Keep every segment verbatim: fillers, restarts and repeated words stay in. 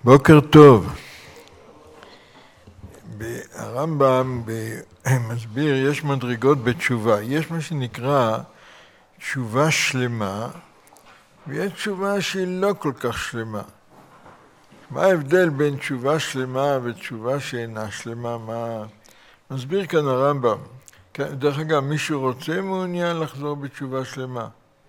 בוקר טוב. הרמב"ם מסביר, יש מדרגות בתשובה. יש מה שנקרא תשובה שלמה, ויש תשובה שהיא לא כל כך שלמה. מה ההבדל בין תשובה שלמה ותשובה שאינה שלמה? מה מסביר כאן הרמב"ם? דרך אגב, מישהו רוצה מעוניין לחזור בתשובה שלמה?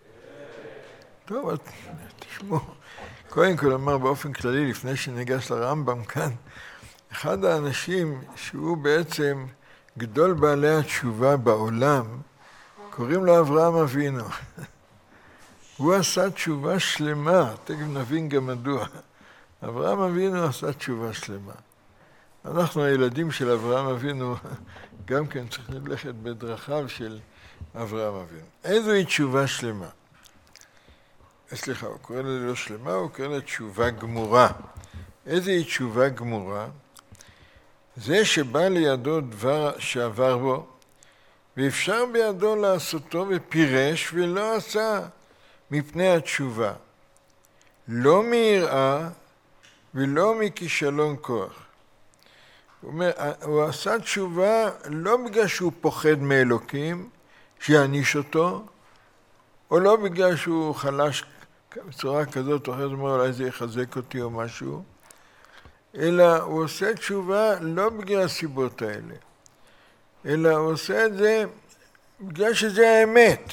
טוב, תשמעו. קודם כל אמר באופן כללי, לפני שניגש לרמב"ם כאן, אחד האנשים שהוא בעצם גדול בעלי התשובה בעולם, קוראים לו אברהם אבינו. הוא עשה תשובה שלמה, תכף נבין גם מדוע. אברהם אבינו עשה תשובה שלמה. אנחנו הילדים של אברהם אבינו גם כן צריכים ללכת בדרכיו של אברהם אבינו. איזוהי תשובה שלמה? סליחה, הוא קורא לה לא שלמה, הוא קורא לה תשובה גמורה. איזוהי תשובה גמורה? זה שבא לידו דבר שעבר בו, ואפשר בידו לעשותו ופירש ולא עשה מפני התשובה. לא מיראה ולא מכישלון כוח. הוא אומר, הוא עשה תשובה לא בגלל שהוא פוחד מאלוקים, שיעניש אותו, או לא בגלל שהוא חלש בצורה כזאת, או אחרת אומר, אולי זה יחזק אותי או משהו, אלא הוא עושה תשובה לא בגלל הסיבות האלה, אלא הוא עושה את זה בגלל שזה האמת.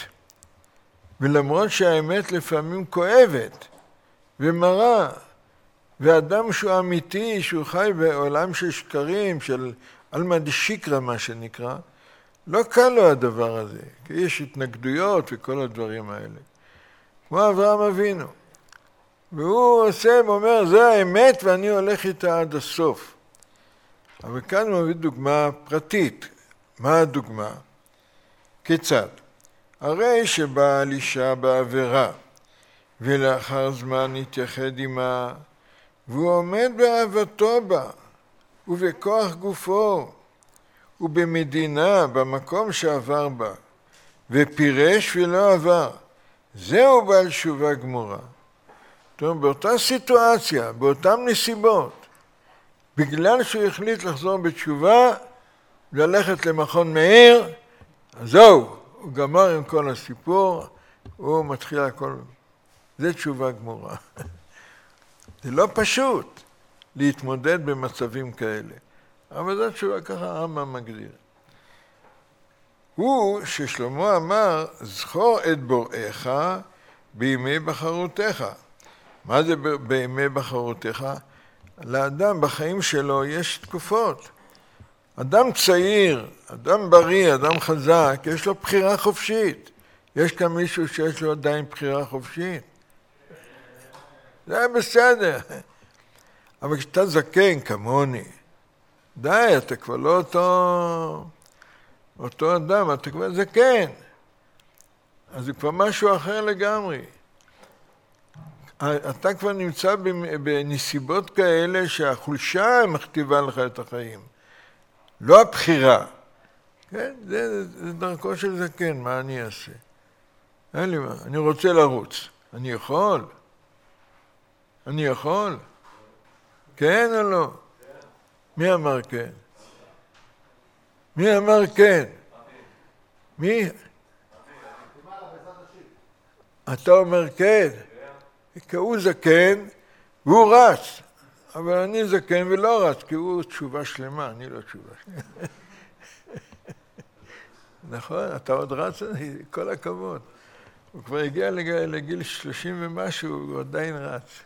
ולמרות שהאמת לפעמים כואבת ומרה, ואדם שהוא אמיתי, שהוא חי בעולם של שקרים, של אלמא דשיקרא מה שנקרא, לא קל לו הדבר הזה, כי יש התנגדויות וכל הדברים האלה. כמו אברהם אבינו. והוא עושה ואומר, זה האמת ואני הולך איתה עד הסוף. אבל כאן הוא מביא דוגמה פרטית. מה הדוגמה? כיצד? הרי שבעל אישה בעבירה, ולאחר זמן התייחד עמה, והוא עומד באהבתו בה, ובכוח גופו, ובמדינה, במקום שעבר בה, ופירש ולא עבר. זהו בעל תשובה גמורה. זאת אומרת, באותה סיטואציה, באותן נסיבות, בגלל שהוא החליט לחזור בתשובה, ללכת למכון מאיר, אז זהו, הוא גמר עם כל הסיפור, הוא מתחיל הכל. זה תשובה גמורה. זה לא פשוט להתמודד במצבים כאלה. אבל זו תשובה, ככה הרמב"ם מגדיר. הוא ששלמה אמר, זכור את בוראיך בימי בחרותך. מה זה בימי בחרותך? לאדם בחיים שלו יש תקופות. אדם צעיר, אדם בריא, אדם חזק, יש לו בחירה חופשית. יש כאן מישהו שיש לו עדיין בחירה חופשית. זה בסדר. אבל כשאתה זקן כמוני, די, אתה כבר לא אותו, אותו אדם, אתה כבר זקן. אז זה כבר משהו אחר לגמרי. אתה כבר נמצא בנסיבות כאלה שהחולשה מכתיבה לך את החיים. לא הבחירה. כן? זה, זה דרכו של זקן, מה אני אעשה? אין לי מה, אני רוצה לרוץ. אני יכול? אני יכול? כן או לא? מי אמר כן? מי אמר כן? מי? אתה אומר כן? כי הוא זקן והוא רץ. אבל אני זקן ולא רץ, כי הוא תשובה שלמה, אני לא תשובה שלמה. נכון? אתה עוד רץ? כל הכבוד. הוא כבר הגיע לגיל שלושים ומשהו, הוא עדיין רץ.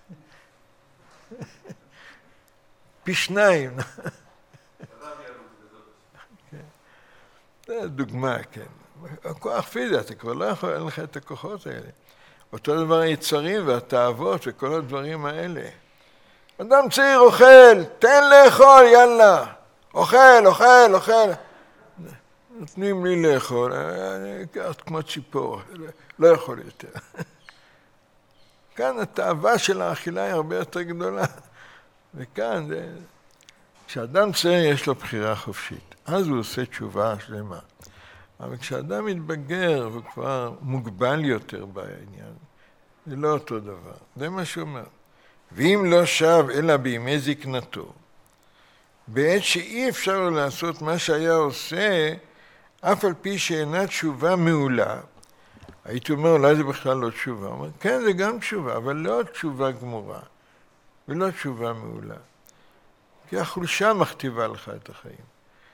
פי שניים. זה דוגמה, כן. הכוח פיזי, אתה כבר לא יכול, אין לך את הכוחות האלה. אותו דבר היצרים והתאוות וכל הדברים האלה. אדם צעיר אוכל, תן לאכול, יאללה. אוכל, אוכל, אוכל. נותנים לי לאכול, אני אקח כמו ציפור, לא יכול יותר. כאן התאווה של האכילה היא הרבה יותר גדולה. וכאן, זה... כשאדם צעיר יש לו בחירה חופשית, אז הוא עושה תשובה שלמה. אבל כשאדם מתבגר הוא כבר מוגבל יותר בעניין, זה לא אותו דבר. זה מה שהוא אומר. ואם לא שב אלא בימי זקנתו, בעת שאי אפשר לו לעשות מה שהיה עושה, אף על פי שאינה תשובה מעולה, הייתי אומר, אולי זה בכלל לא תשובה. אומר, כן, זה גם תשובה, אבל לא תשובה גמורה, ולא תשובה מעולה. כי החולשה מכתיבה לך את החיים.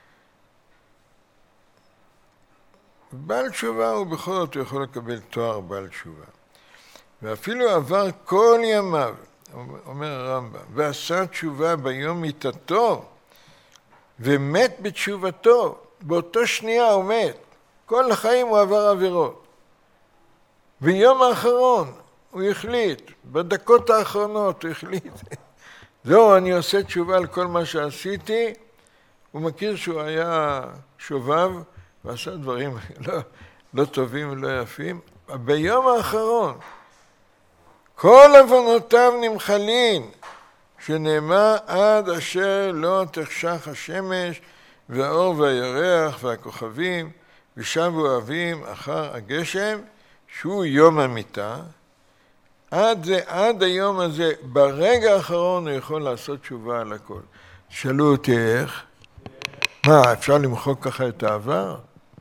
בעל תשובה הוא בכל זאת יכול לקבל תואר בעל תשובה. ואפילו עבר כל ימיו, אומר הרמב"ם, ועשה תשובה ביום מיתתו, ומת בתשובתו, באותו שנייה הוא מת. כל החיים הוא עבר עבירות. ביום האחרון הוא החליט, בדקות האחרונות הוא החליט, זהו, אני עושה תשובה על כל מה שעשיתי. הוא מכיר שהוא היה שובב, ועשה דברים לא, לא טובים ולא יפים. ביום האחרון, כל עוונותיו נמחלין, שנאמר עד אשר לא תחשך השמש, והאור והירח והכוכבים, ושבו אביהם אחר הגשם, שהוא יום המיתה. עד, זה, עד היום הזה, ברגע האחרון הוא יכול לעשות תשובה על הכל. שאלו אותי איך? מה, אפשר למחוק ככה את העבר?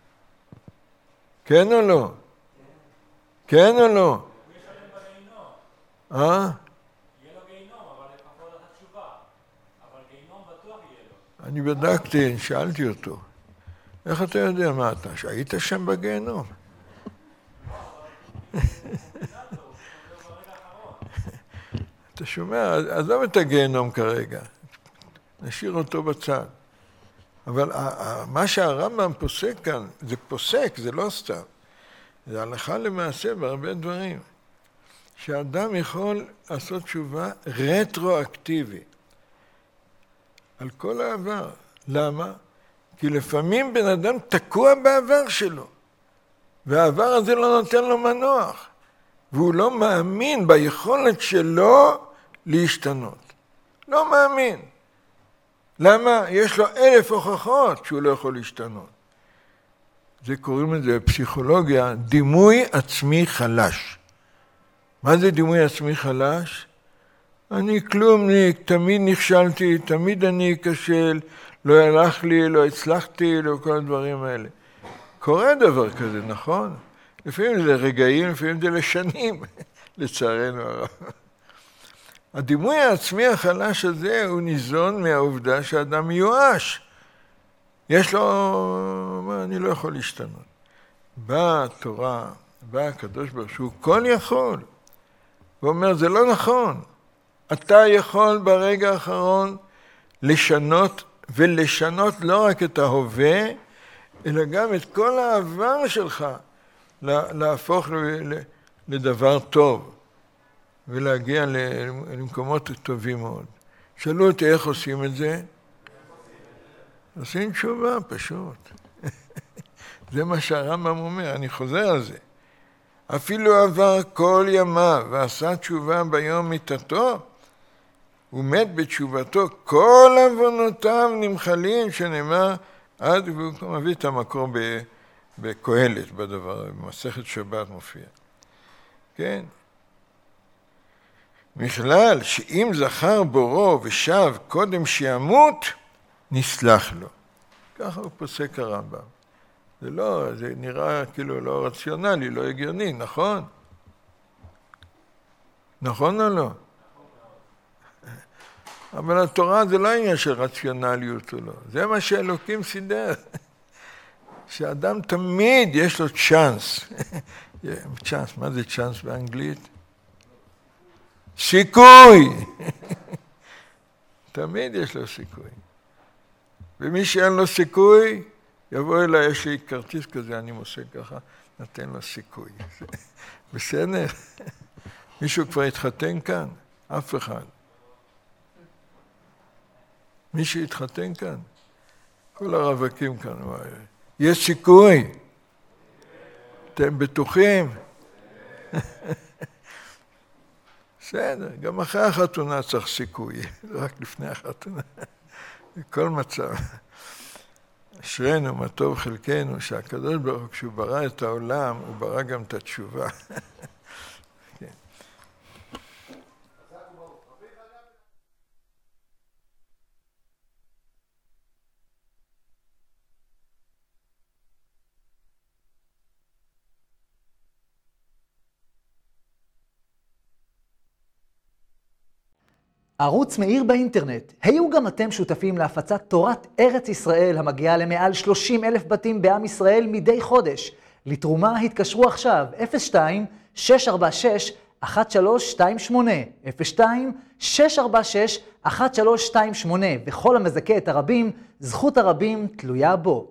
כן או לא? כן או לא? אה? יהיה לו גיהינום, אבל לפחות את התשובה. אבל גיהינום בטוח יהיה לו. אני בדקתי, שאלתי אותו. איך אתה יודע מה אתה? שהיית שם בגיהינום? אתה שומע? עזוב את הגיהינום כרגע. נשאיר אותו בצד. אבל מה שהרמב"ם פוסק כאן, זה פוסק, זה לא סתם. זה הלכה למעשה בהרבה דברים. שאדם יכול לעשות תשובה רטרואקטיבית על כל העבר. למה? כי לפעמים בן אדם תקוע בעבר שלו, והעבר הזה לא נותן לו מנוח, והוא לא מאמין ביכולת שלו להשתנות. לא מאמין. למה? יש לו אלף הוכחות שהוא לא יכול להשתנות. זה קוראים לזה בפסיכולוגיה, דימוי עצמי חלש. מה זה דימוי עצמי חלש? אני כלומניק, תמיד נכשלתי, תמיד אני אכשל, לא הלך לי, לא הצלחתי, לא כל הדברים האלה. קורה דבר כזה, נכון? לפעמים זה רגעים, לפעמים זה לשנים, לצערנו הרב. הדימוי העצמי החלש הזה הוא ניזון מהעובדה שהאדם מיואש. יש לו, אני לא יכול להשתנות. באה התורה, בא הקדוש ברוך הוא, כל יכול. הוא אומר, זה לא נכון. אתה יכול ברגע האחרון לשנות, ולשנות לא רק את ההווה, אלא גם את כל העבר שלך, להפוך לדבר טוב, ולהגיע למקומות טובים מאוד. שאלו אותי איך עושים את זה? עושים תשובה, פשוט. זה מה שהרמב"ם אומר, אני חוזר על זה. אפילו עבר כל ימיו ועשה תשובה ביום מיתתו, הוא מת בתשובתו, כל עוונותיו נמחלים, שנאמר, עד והוא מביא את המקור בקהלת בדבר, במסכת שבת מופיע. כן? בכלל, שאם זכר בורו ושב קודם שימות, נסלח לו. ככה הוא פוסק הרמב"ם. זה לא, זה נראה כאילו לא רציונלי, לא הגיוני, נכון? נכון או לא? אבל התורה זה לא עניין של רציונליות או לא. זה מה שאלוקים סידר. שאדם תמיד יש לו צ'אנס. צ'אנס, מה זה צ'אנס באנגלית? סיכוי. תמיד יש לו סיכוי. ומי שאין לו סיכוי, יבוא אליי, יש לי כרטיס כזה, אני מוסק ככה, נתן לו סיכוי. בסדר? מישהו כבר התחתן כאן? אף אחד. מישהו התחתן כאן? כל הרווקים כאן. יש סיכוי? אתם בטוחים? בסדר, גם אחרי החתונה צריך סיכוי, רק לפני החתונה. בכל מצב. אשרינו, מה טוב חלקנו, שהקדוש ברוך הוא, כשהוא ברא את העולם, הוא ברא גם את התשובה. כן. ערוץ מאיר באינטרנט. היו גם אתם שותפים להפצת תורת ארץ ישראל המגיעה למעל שלושים אלף בתים בעם ישראל מדי חודש. לתרומה התקשרו עכשיו אפס שתיים שש ארבע שש אחת שלוש שתיים שמונה אפס שתיים שש ארבע שש אחת שלוש שתיים שמונה וכל המזכה את הרבים, זכות הרבים תלויה בו.